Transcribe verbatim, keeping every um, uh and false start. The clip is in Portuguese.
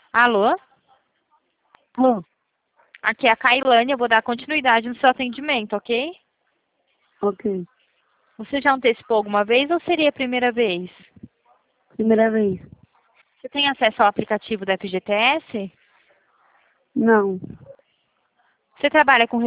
Alô? Alô? Aqui é a Cailane, eu vou dar continuidade no seu atendimento, ok? Ok. Você já antecipou alguma vez ou seria a primeira vez? Primeira vez. Você tem acesso ao aplicativo da F G T S? Não. Você trabalha com